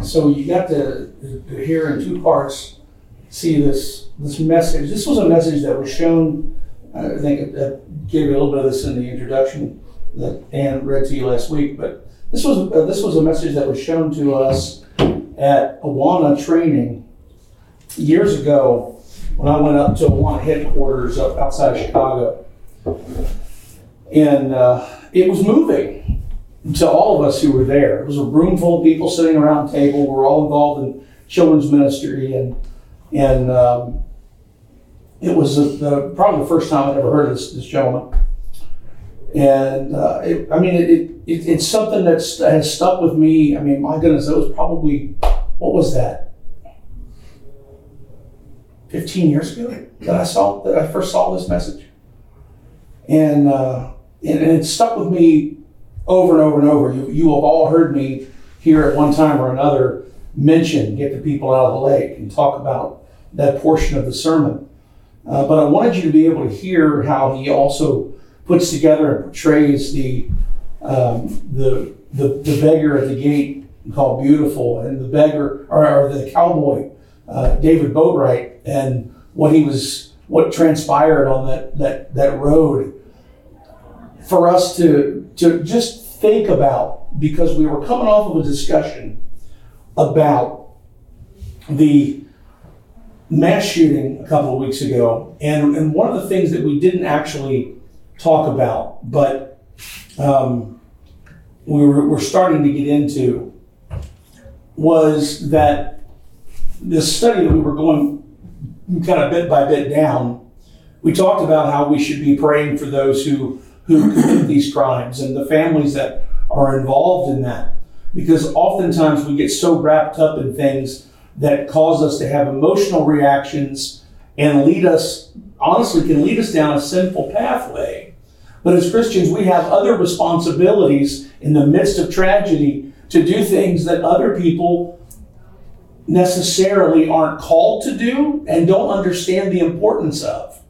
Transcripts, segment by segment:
so you got to hear in two parts, see this message. This was a message that was shown, I think I gave you a little bit of this in the introduction that Ann read to you last week, but this was a message that was shown to us at Awana training years ago when I went up to Awana headquarters up outside of Chicago. And it was moving to all of us who were there. It was a room full of people sitting around a table. We're all involved in children's ministry, and it was probably the first time I'd ever heard of this gentleman. And it's something that has stuck with me. I mean, my goodness, it was probably, what was that? 15 years ago that I first saw this message. And it stuck with me over and over and over. You have all heard me here at one time or another mention Get the People Out of the Lake and talk about that portion of the sermon. But I wanted you to be able to hear how he also puts together and portrays the beggar at the gate called Beautiful, and the beggar or the cowboy David Boatwright, and what transpired on that road for us to just think about, because we were coming off of a discussion about the mass shooting a couple of weeks ago, and one of the things that we didn't actually talk about, but we're starting to get into, was that this study that we were going kind of bit by bit down, we talked about how we should be praying for those who commit these crimes and the families that are involved in that. Because oftentimes we get so wrapped up in things that cause us to have emotional reactions and can lead us down a sinful pathway. But as Christians, we have other responsibilities in the midst of tragedy to do things that other people necessarily aren't called to do and don't understand the importance of.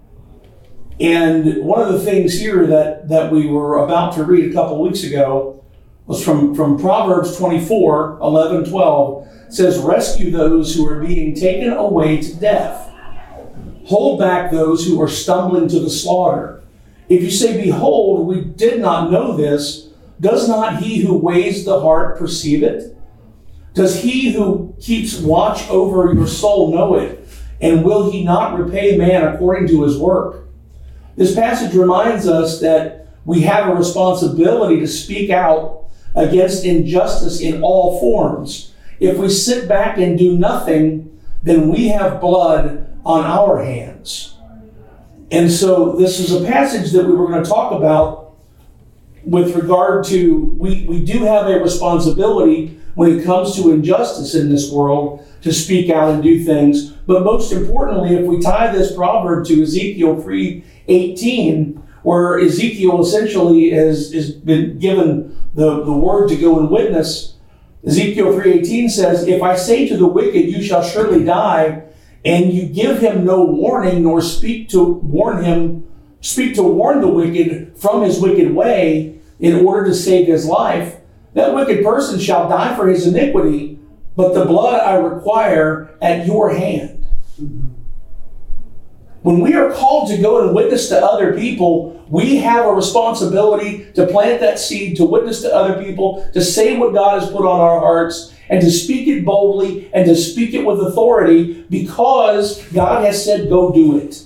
And one of the things here that we were about to read a couple of weeks ago was from Proverbs 24, 11, 12. It says, rescue those who are being taken away to death. Hold back those who are stumbling to the slaughter. If you say, behold, we did not know this, does not he who weighs the heart perceive it? Does he who keeps watch over your soul know it? And will he not repay man according to his work? This passage reminds us that we have a responsibility to speak out against injustice in all forms. If we sit back and do nothing, then we have blood on our hands. And so this is a passage that we were going to talk about with regard to, we do have a responsibility when it comes to injustice in this world to speak out and do things. But most importantly, if we tie this proverb to Ezekiel 3:18, where Ezekiel essentially has been given the word to go and witness, Ezekiel 3:18 says, if I say to the wicked, you shall surely die, and you give him no warning, nor speak to warn the wicked from his wicked way in order to save his life, that wicked person shall die for his iniquity, but the blood I require at your hand. Mm-hmm. When we are called to go and witness to other people, we have a responsibility to plant that seed, to witness to other people, to say what God has put on our hearts, and to speak it boldly and to speak it with authority, because God has said, go do it.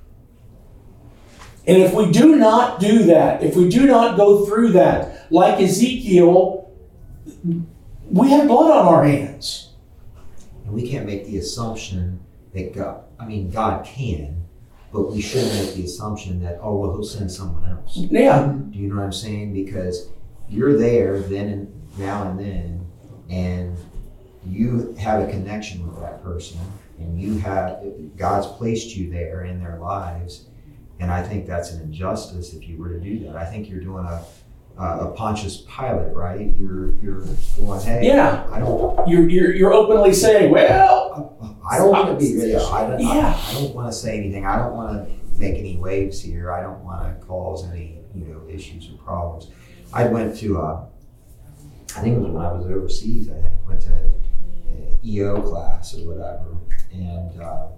And if we do not do that, if we do not go through that, like Ezekiel, we have blood on our hands. And we can't make the assumption that God can, but we shouldn't make the assumption that, he'll send someone else. Yeah. Do you know what I'm saying? Because you're there then and now and then, and you have a connection with that person, and God's placed you there in their lives. And I think that's an injustice if you were to do that. I think you're doing a Pontius Pilate, right? You're going, hey, yeah. I don't. You're openly saying, well, I don't want to be. I don't want to say anything. I don't want to make any waves here. I don't want to cause any issues or problems. I went to I think it was when I was overseas. I think went to EO class or whatever, and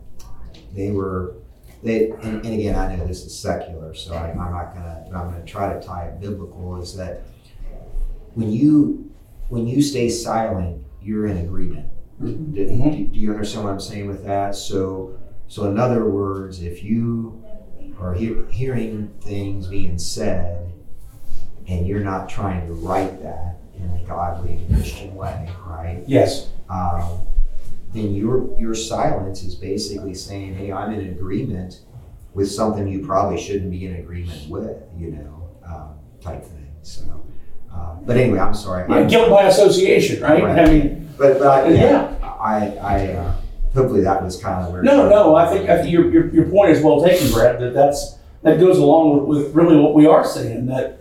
and again, I know this is secular, so I'm not gonna, but I'm gonna try to tie it biblical, is that when you stay silent, you're in agreement. Mm-hmm. Do you understand what I'm saying with that? So in other words, if you are hearing things being said and you're not trying to right that in a godly Christian way, right? Yes. Then your silence is basically saying, hey, I'm in agreement with something you probably shouldn't be in agreement with, type thing. So, but anyway, I'm sorry. Guilt by association, right? Right. I mean, but yeah. I hopefully that was kind of where. No. I think your point is well taken, Brad. That goes along with really what we are saying. That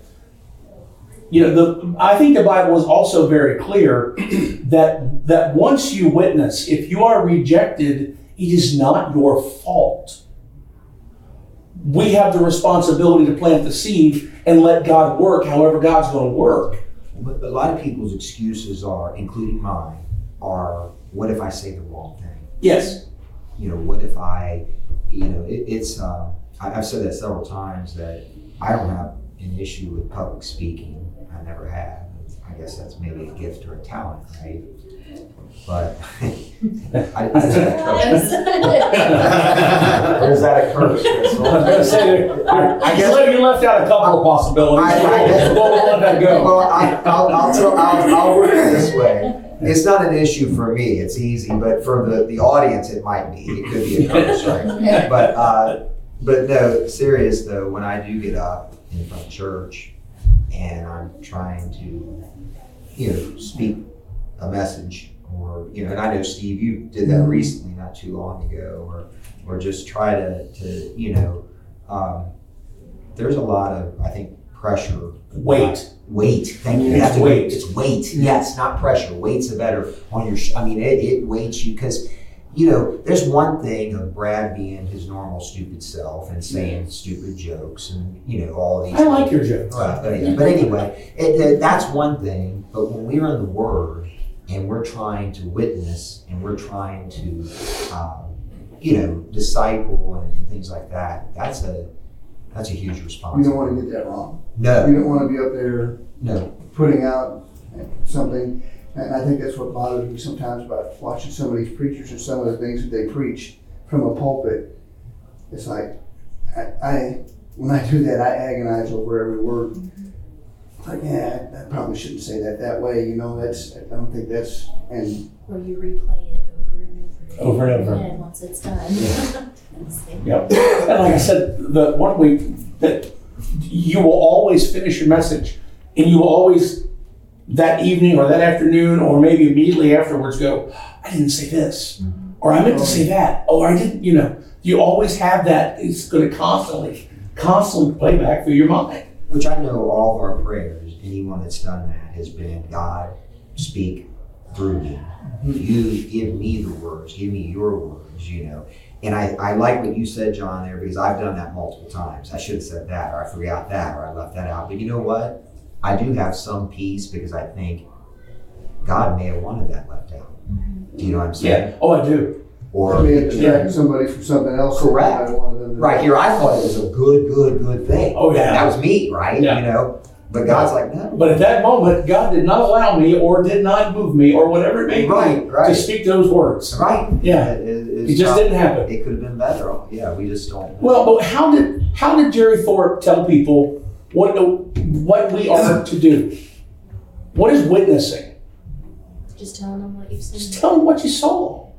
I think the Bible is also very clear that once you witness, if you are rejected, it is not your fault. We have the responsibility to plant the seed and let God work however God's going to work. But a lot of people's excuses are, including mine, are, what if I say the wrong thing? Yes. What if I've said that several times, that I don't have an issue with public speaking. I never have. I guess that's maybe a gift or a talent, right? But is that a curse? I was going to say, I guess you left out a couple of possibilities. We'll let that go. Well, I'll work it this way. It's not an issue for me. It's easy, but for the audience, it might be. It could be a curse, right? But no, serious though. When I do get up in front of church and I'm trying to, speak a message, or and I know Steve, you did that recently, not too long ago, or just try to there's a lot of, I think, pressure. Weight. Thank you. It's weight. It's weight. Yes, not pressure. Weight's a better on your. It weights you, because there's one thing of Brad being his normal stupid self and saying stupid jokes and all these. I like your jokes. But anyway, that's one thing. But when we're in the Word and we're trying to witness and we're trying to, disciple and things like that, that's a huge responsibility. You don't want to get that wrong. No. You don't want to be up there putting out something. And I think that's what bothers me sometimes about watching some of these preachers and some of the things that they preach from a pulpit. It's like, when I do that, I agonize over every word. It's like, I probably shouldn't say that way. I don't think that's, and. Or you replay it over and over. And once it's done. Yep. And like I said, that you will always finish your message, and you will always, that evening or that afternoon or maybe immediately afterwards, go, I didn't say this, or I meant to say that, or I didn't, you always have that. It's going to constantly play back through your mind. Which I know all of our prayers, anyone that's done that has been, God, speak through me. You give me the words, give me your words, And I like what you said, John, there, because I've done that multiple times. I should have said that, or I forgot that, or I left that out. But you know what? I do have some peace, because I think God may have wanted that left out. Do you know what I'm saying? Yeah. Oh, I do. Or may have distracted somebody from something else. Correct. Right here, I thought it was a good thing. Oh, yeah. That was me, right? Yeah. But God's like, no. But at that moment, God did not allow me, or did not move me, or whatever it may be, to speak those words. Right. Yeah. It just didn't happen. It could have been better. Yeah, we just don't. Well, but how did Jerry Thorpe tell people what we are to do? What is witnessing? Just telling them what you've seen. Just tell them what you saw.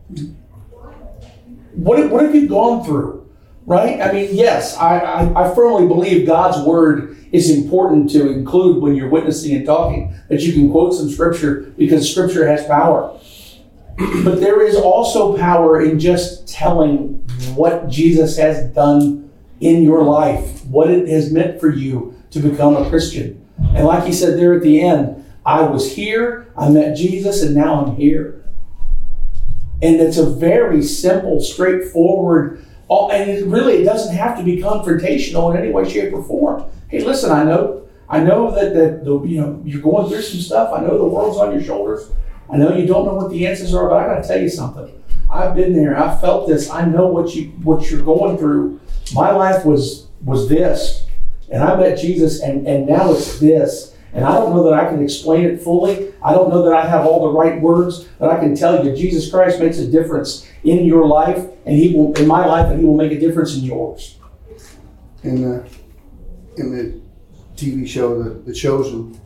What have you gone through? Right? I mean, yes, I firmly believe God's word is important to include when you're witnessing and talking, that you can quote some scripture, because scripture has power. But there is also power in just telling what Jesus has done in your life, what it has meant for you to become a Christian. And like he said there at the end, I was here, I met Jesus, and now I'm here. And it's a very simple, straightforward, and it doesn't have to be confrontational in any way, shape, or form. Hey, listen, I know that you're going through some stuff. I know the world's on your shoulders. I know you don't know what the answers are, but I got to tell you something. I've been there. I felt this. I know what you're going through. My life was this, and I met Jesus, and now it's this. And I don't know that I can explain it fully. I don't know that I have all the right words, but I can tell you Jesus Christ makes a difference in your life, and He will in my life, and He will make a difference in yours. In the TV show, The Chosen,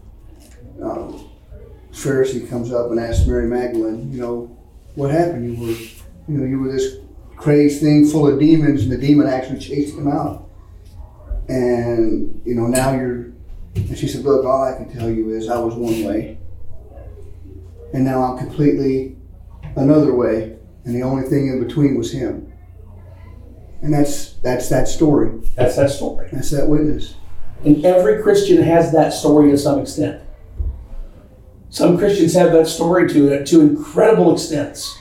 Pharisee comes up and asks Mary Magdalene, what happened? You were this crazed thing full of demons, and the demon actually chased him out. And now and she said, look, all I can tell you is I was one way, and now I'm completely another way, and the only thing in between was Him. And that's that story. That's that story. That's that witness. And every Christian has that story to some extent. Some Christians have that story to incredible extents.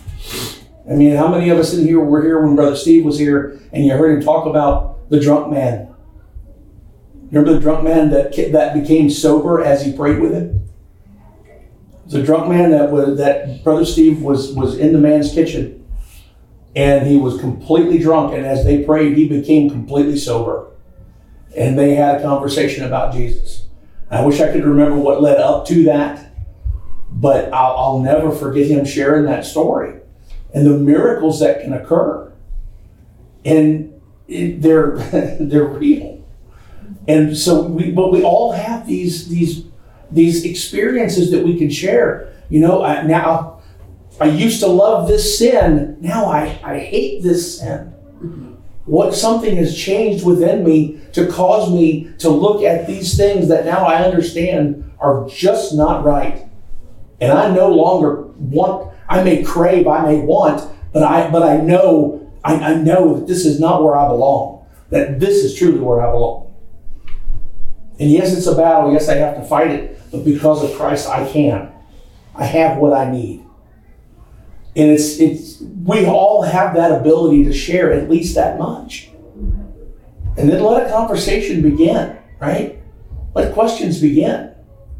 I mean, how many of us in here were here when Brother Steve was here and you heard him talk about the drunk man? Remember the drunk man that became sober as he prayed with him? The drunk man that Brother Steve was in the man's kitchen. And he was completely drunk, and as they prayed, he became completely sober. And they had a conversation about Jesus. I wish I could remember what led up to that, but I'll never forget him sharing that story and the miracles that can occur. And they're real. And so we all have these experiences that we can share. Now I used to love this sin. Now I hate this sin. Something has changed within me to cause me to look at these things that now I understand are just not right. And I no longer want, I may crave, I may want, but I know that this is not where I belong. That this is truly where I belong. And yes, it's a battle. Yes, I have to fight it. But because of Christ, I can. I have what I need. And we all have that ability to share at least that much. And then let a conversation begin, right? Let questions begin.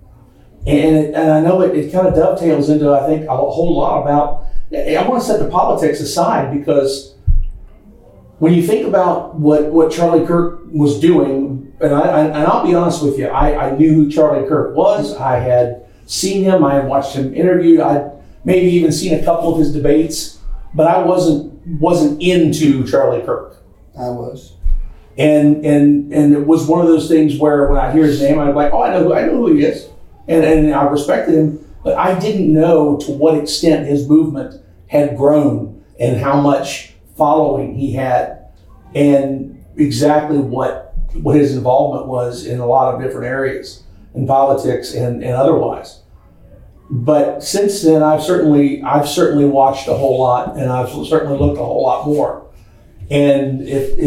And I know it kind of dovetails into, I think, a whole lot about, I want to set the politics aside, because when you think about what Charlie Kirk was doing, and I'll be honest with you, I knew who Charlie Kirk was. I had seen him, I had watched him interviewed, I'd maybe even seen a couple of his debates, but I wasn't into Charlie Kirk. I was. And it was one of those things where when I hear his name, I'd be like, oh, I know who he is. And I respected him, but I didn't know to what extent his movement had grown and how much following he had, and exactly what his involvement was in a lot of different areas in politics and otherwise. But since then, I've certainly watched a whole lot, and I've certainly looked a whole lot more. And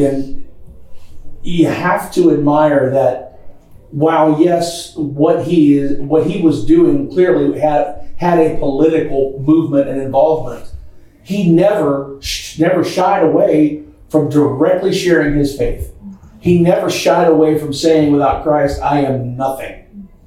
you have to admire that. While yes, what he was doing clearly had a political movement and involvement, he never shied away from directly sharing his faith. He never shied away from saying, without Christ, I am nothing.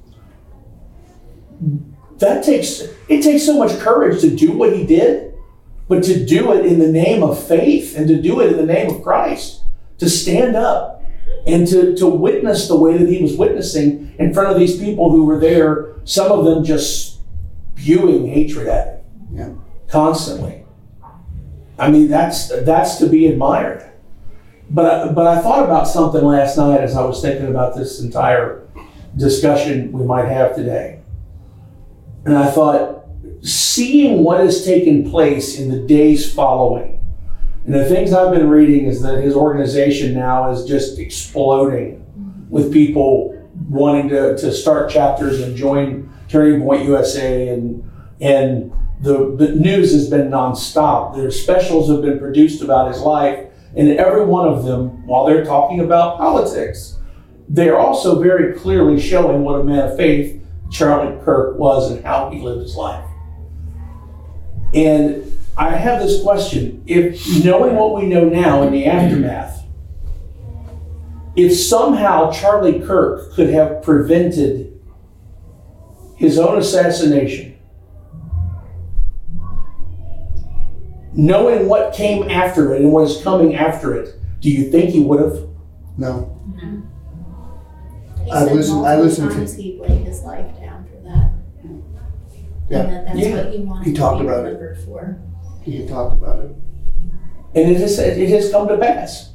It takes so much courage to do what he did, but to do it in the name of faith and to do it in the name of Christ, to stand up and to witness the way that he was witnessing in front of these people who were there, some of them just spewing hatred at him constantly. I mean, that's to be admired. But I thought about something last night as I was thinking about this entire discussion we might have today. And I thought, seeing what has taken place in the days following, and the things I've been reading is that his organization now is just exploding with people wanting to start chapters and join Turning Point USA, and the news has been nonstop. Their specials have been produced about his life, and every one of them, while they're talking about politics, they're also very clearly showing what a man of faith Charlie Kirk was and how he lived his life. And I have this question: if knowing what we know now in the aftermath, if somehow Charlie Kirk could have prevented his own assassination, knowing what came after it and what is coming after it, do you think he would have? No. He I said listened multiple to- times he'd laid his life down for that. Yeah. And that's Yeah. what he wanted He talked to be about it. remembered for. He had talked about it. And it has come to pass.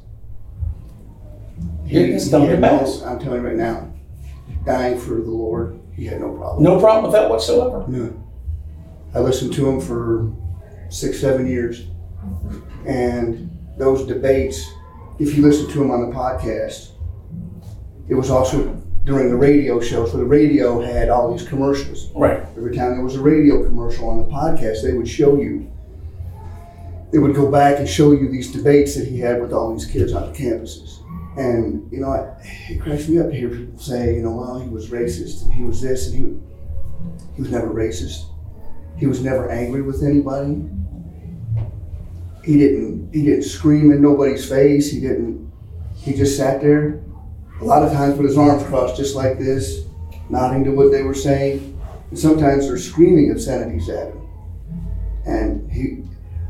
It has come to had pass. I'm telling you right now, dying for the Lord, he had no problem. No problem with that whatsoever. No. I listened to him for 6-7 years. And those debates, if you listen to him on the podcast, it was also during the radio show. So the radio had all these commercials. Right. Every time there was a radio commercial on the podcast, they would show you, they would go back and show you these debates that he had with all these kids on the campuses. And, you know, it cracks me up to hear people say, you know, well, he was racist and he was this, and he was never racist. He was never angry with anybody. He didn't scream in nobody's face. He just sat there a lot of times with his arms crossed just like this, nodding to what they were saying. And sometimes they're screaming obscenities at him. And he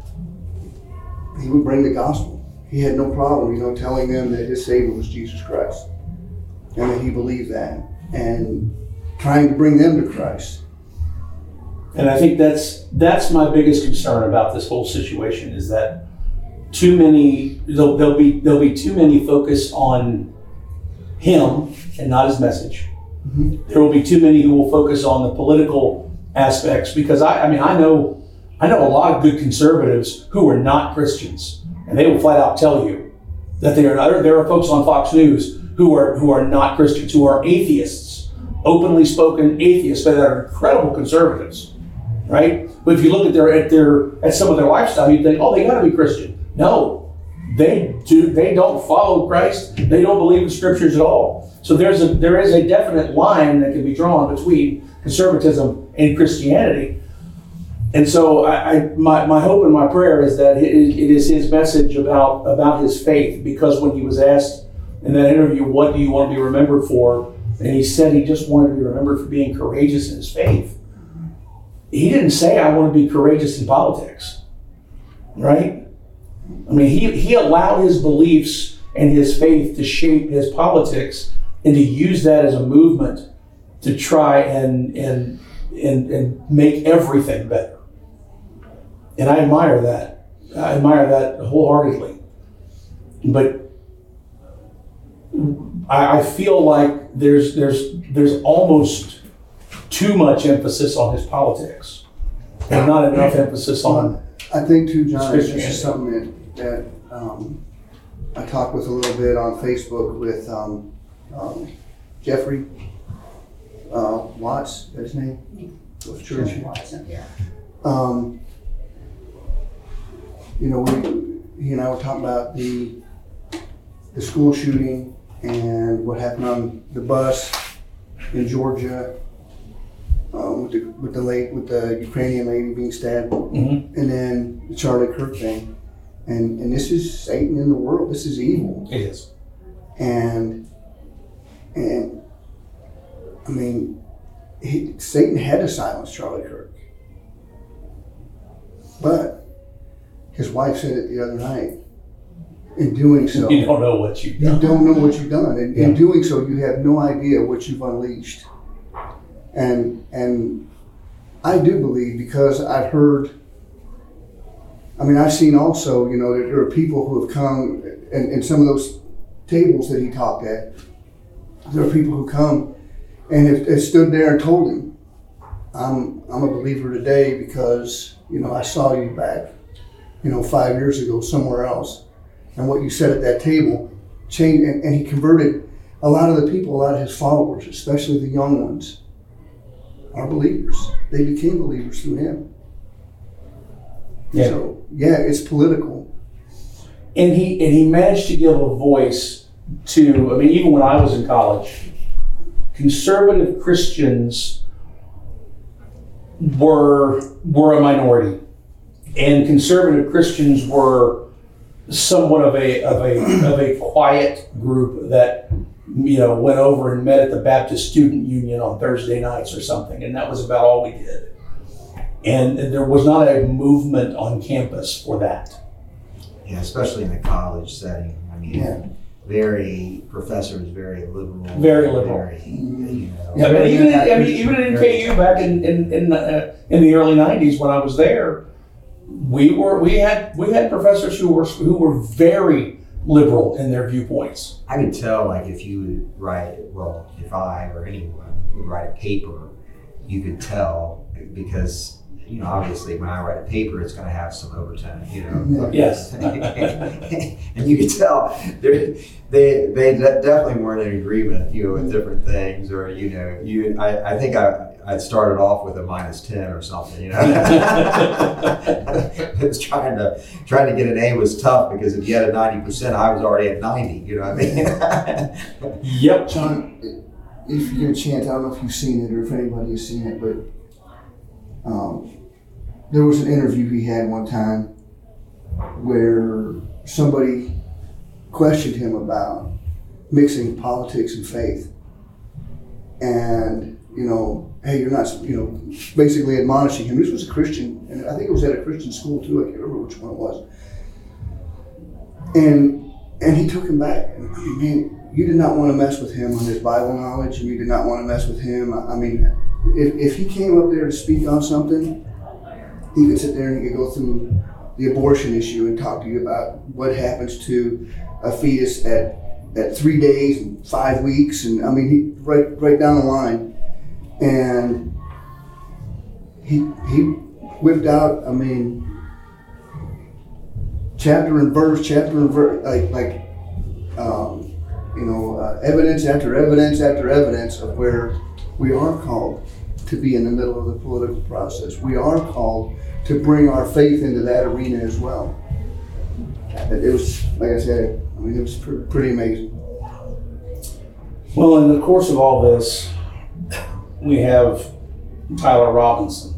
would bring the gospel. He had no problem, you know, telling them that his Savior was Jesus Christ and that he believed that, and trying to bring them to Christ. And I think that's my biggest concern about this whole situation is that there'll be too many focus on him and not his message. Mm-hmm. There will be too many who will focus on the political aspects, because I know a lot of good conservatives who are not Christians, and they will flat out tell you that there are folks on Fox News who are not Christians, who are atheists, openly spoken atheists, but that are incredible conservatives, right? But if you look at some of their lifestyle, you'd think, oh, they got to be Christian. No, they don't follow Christ. They don't believe in scriptures at all. So there is a definite line that can be drawn between conservatism and Christianity. And so my hope and my prayer is that it is his message about his faith, because when he was asked in that interview, what do you want to be remembered for? And he said he just wanted to be remembered for being courageous in his faith. He didn't say, I want to be courageous in politics, right? I mean, he allowed his beliefs and his faith to shape his politics and to use that as a movement to try and make everything better. And I admire that. I admire that wholeheartedly. But I feel like there's almost too much emphasis on his politics and not enough emphasis on. I think too, John, this Christianity. is something that I talked with a little bit on Facebook with Jeffrey Watts, is that his name? Of church. Yeah. You know, he and I were talking about the school shooting and what happened on the bus in Georgia with the Ukrainian lady being stabbed, Mhm. and then the Charlie Kirk thing, and this is Satan in the world. This is evil, It is. and I mean, Satan had to silence Charlie Kirk, but his wife said it the other night. In doing so, You don't know what you've you done. don't know what you've done. And Yeah. in doing so, you have no idea what you've unleashed. And I do believe, because I've heard, I've seen also, you know, that there are people who have come, and some of those tables that he talked at, there are people who come and have stood there and told him, I'm a believer today because, you know, I saw you back, 5 years ago somewhere else. And what you said at that table changed, and he converted a lot of the people, a lot of his followers, especially the young ones, are believers. They became believers through him. Yeah. So, yeah, it's political. And he managed to give a voice to, even when I was in college, conservative Christians were a minority. And conservative Christians were somewhat of a quiet group that went over and met at the Baptist Student Union on Thursday nights or something, and that was about all we did. And there was not a movement on campus for that. Yeah, especially in the college setting. I mean, Yeah. professors very liberal. Very liberal. Very, you know. Yeah, but even in KU back in the early '90s when I was there, we had professors who were very liberal in their viewpoints. I could tell, like, if you would if I or anyone would write a paper, you could tell, because, you know, obviously when I write a paper, it's going to have some overtone, you know. Yes. And you could tell they definitely weren't in agreement, you know, with different things, or, you know, I think I started off with a -10 or something, you know. It was trying to get an A was tough, because if you had a 90%, I was already at 90, you know what I mean? Yep. John, if you get a chance, I don't know if you've seen it or if anybody has seen it, but there was an interview he had one time where somebody questioned him about mixing politics and faith. And, you know, hey, you're not, you know, basically admonishing him. This was a Christian, and I think it was at a Christian school too. I can't remember which one it was. And he took him back. I mean, man, you did not want to mess with him on his Bible knowledge, and you did not want to mess with him. I mean, if he came up there to speak on something, he could sit there and he could go through the abortion issue and talk to you about what happens to a fetus at 3 days and 5 weeks, and I mean, he right down the line. And he whipped out, I mean, chapter and verse, evidence after evidence after evidence of where we are called to be in the middle of the political process. We are called to bring our faith into that arena as well. It was, like I said, I mean, it was pretty amazing. Well, in the course of all this, we have Tyler Robinson.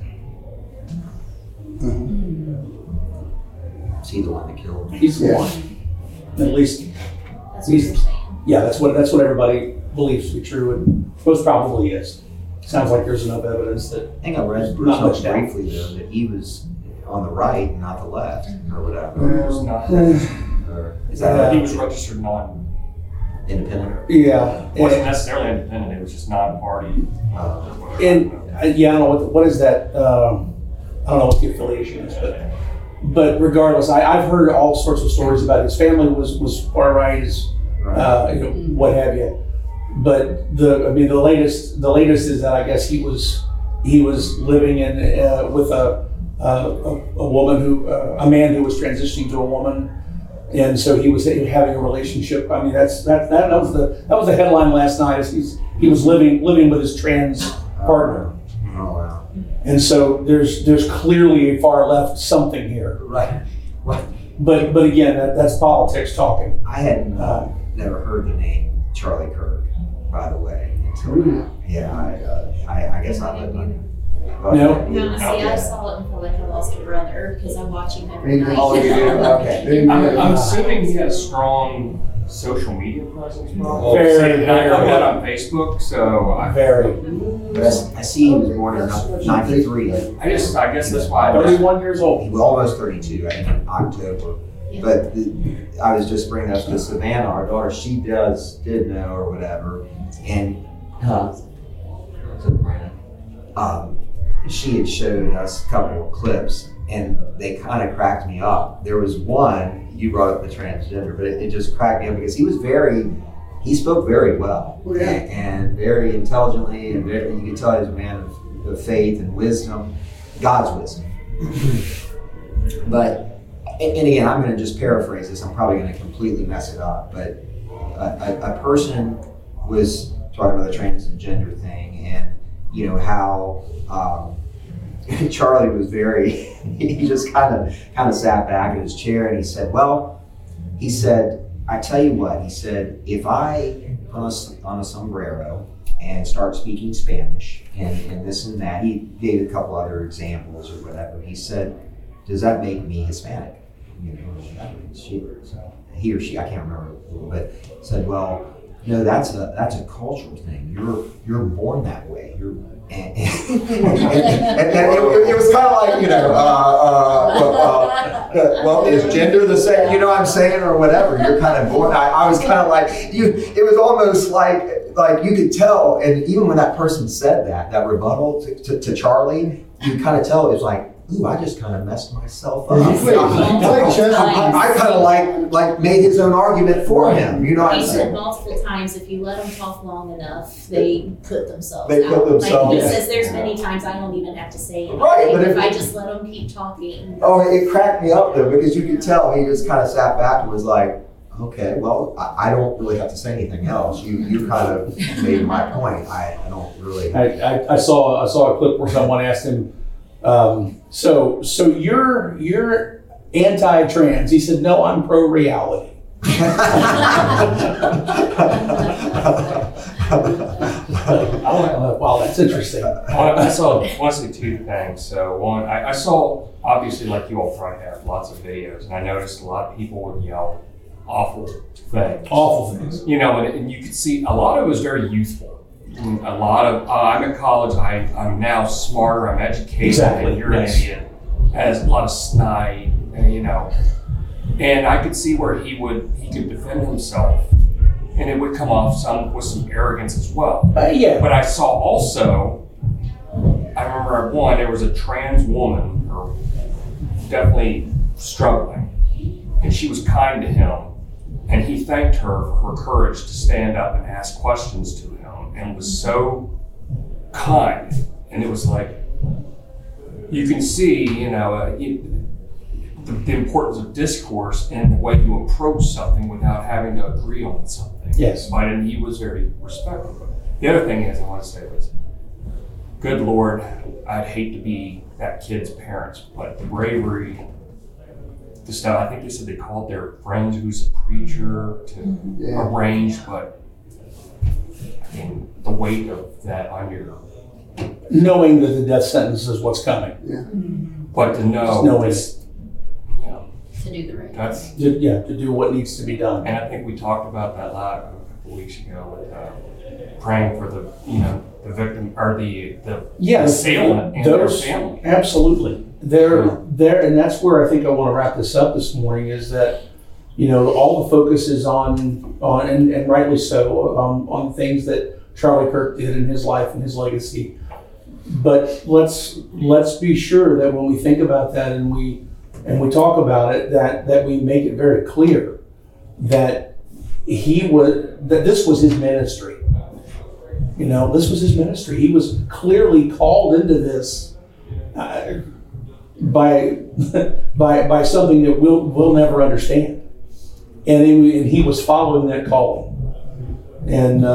Is he the one that killed me? He's the Yeah. one. At least, That's what you're saying. yeah, that's what everybody believes to be true, and most probably is. Sounds like there's enough evidence that. I think I read Not much doubt. briefly, though, that he was on the right and not the left, or whatever. He was not. Or is that He was registered independent? Yeah. wasn't necessarily independent. It was just non-party. And yeah, I don't know what is that. I don't know what the affiliation is, but regardless, I've heard all sorts of stories about his family was far right, Right. what have you. But the latest is that I guess he was living in with a woman a man who was transitioning to a woman, and so he was having a relationship. I mean, that was the headline last night. Is he was living with his trans partner. Oh, wow. And so there's clearly a far left something here. Right. What? But again, that's politics talking. I had never heard the name Charlie Kirk, by the way. Really? Yeah, I guess I lived on. No. No, see, I saw it and felt like I lost a brother because I watch him every Amen. night. Oh, you do? Okay. I'm assuming he has strong social media presence. Probably. Very, I know very. that on Facebook, so Very. But I see he was born in 93. I guess that's why. 31 years He old. was almost 32, I think, in October. Yeah. But I was just bringing up to Savannah, our daughter, she did know or whatever. And she had showed us a couple of clips, and they kind of cracked me up. There was one, you brought up the transgender, but it just cracked me up because he spoke very well, Oh, yeah. and very intelligently, and you could tell he was a man of faith and wisdom, God's wisdom. But, and again, I'm going to just paraphrase this. I'm probably going to completely mess it up, but a person was talking about the transgender thing, and you know how Charlie was he just kind of sat back in his chair, and he said, I tell you what, he said, if I put on a sombrero and start speaking Spanish and this and that, he gave a couple other examples or whatever. He said, does that make me Hispanic? You know, he or she, I can't remember, but said, well, No, that's a cultural thing. You're born that way. And it was kind of like, well, is gender the same? You know what I'm saying, or whatever. You're kind of born. I was kind of like you. It was almost like you could tell, and even when that person said that rebuttal to Charlie, you kind of tell it was like, ooh, I just kind of messed myself up. I kind of like made his own argument for him. You know what I'm He said saying? multiple times, if you let them talk long enough, they put themselves They out. put themselves Like he out. says, there's many times I don't even have to say anything. Right, but if if- I just let them keep talking. Oh, it cracked me up though, because you could tell he just kind of sat back and was like, okay, well, I don't really have to say anything else. You kind of made my point. I don't really. I saw a clip where someone asked him, so you're anti-trans. He said, no, I'm pro-reality. Wow, that's interesting. I saw, I want to say two things. So one, I saw, obviously like you all probably have lots of videos, and I noticed a lot of people would yell awful things. Awful things. And you could see a lot of it was very youthful. A lot of, I'm in college, I'm now smarter, I'm educated, Exactly, and you're yes. an idiot. Has a lot of snide, and I could see where he could defend himself, and it would come off with some arrogance as well. Yeah. But I saw also, I remember one, there was a trans woman, or definitely struggling, and she was kind to him, and he thanked her for her courage to stand up and ask questions to him, and was so kind. And it was like, you can see, the importance of discourse and the way you approach something without having to agree on something. Yes. But and he was very respectful. The other thing is, I want to say was, good Lord, I'd hate to be that kid's parents, but the bravery, the stuff, I think they said they called their friend who's a preacher to arrange, but I mean, the weight of that on your, Knowing that the death sentence is what's coming. but to know, Knowing this, To do the right that's, thing. to do what needs to be done. and I think we talked about that a couple weeks ago with praying for the victim or the assailant and their family. Absolutely. There, and that's where I think I want to wrap this up this morning is that, all the focus is on and rightly so, on things that Charlie Kirk did in his life and his legacy. But let's be sure that when we think about that and we talk about it, that we make it very clear that this was his ministry. This was his ministry. He was clearly called into this by something that we'll never understand, and he was following that calling. And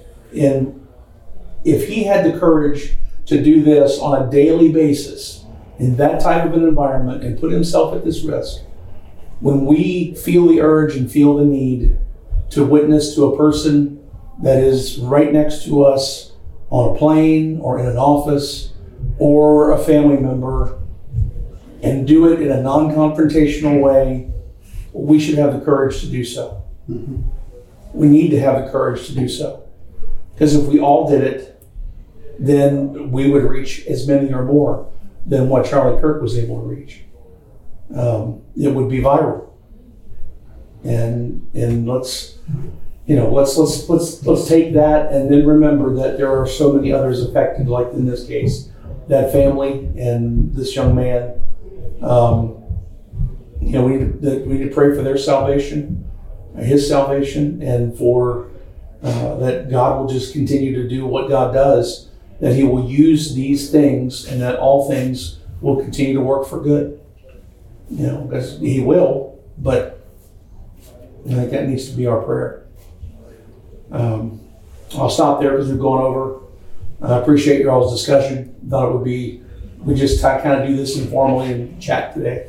if he had the courage to do this on a daily basis in that type of an environment and put himself at this risk, when we feel the urge and feel the need to witness to a person that is right next to us on a plane or in an office or a family member, and do it in a non-confrontational way, we should have the courage to do so. Mm-hmm. We need to have the courage to do so. Because if we all did it, then we would reach as many or more than what Charlie Kirk was able to reach. It would be viral. And let's take that and then remember that there are so many others affected, like in this case, that family and this young man. We need to pray for their salvation, his salvation, and for that God will just continue to do what God does, that he will use these things and that all things will continue to work for good. Because he will, but I think that needs to be our prayer. I'll stop there because we've gone over. I appreciate your all's discussion. Thought it would be, we just kind of do this informally and chat today.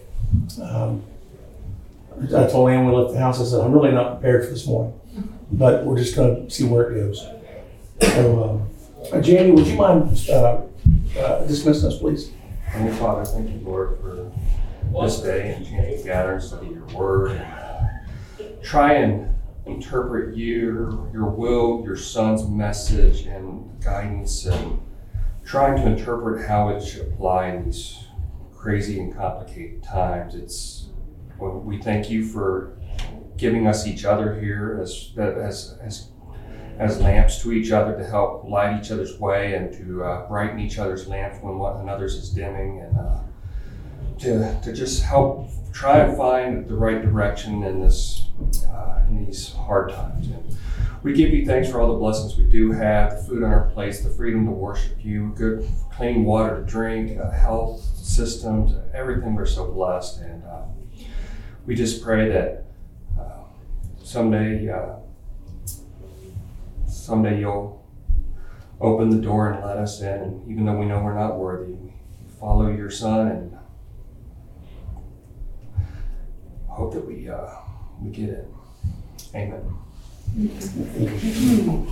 I told Ann when we left the house, I said, I'm really not prepared for this morning, but we're just going to see where it goes. So, Jamie, would you mind dismissing us, please? Heavenly Father, thank you, Lord, for this day and chance to gather and study your word and try and interpret your will, your son's message and guidance, and trying to interpret how it should apply in these crazy and complicated times. We thank you for giving us each other here as lamps to each other to help light each other's way and to brighten each other's lamps when one another's is dimming, and to just help try and find the right direction in this in these hard times. And we give you thanks for all the blessings we do have, the food on our plates, the freedom to worship you, good clean water to drink, health systems, everything. We're so blessed, and we just pray that someday you'll open the door and let us in, and even though we know we're not worthy, we follow your son and hope that we get in. Amen.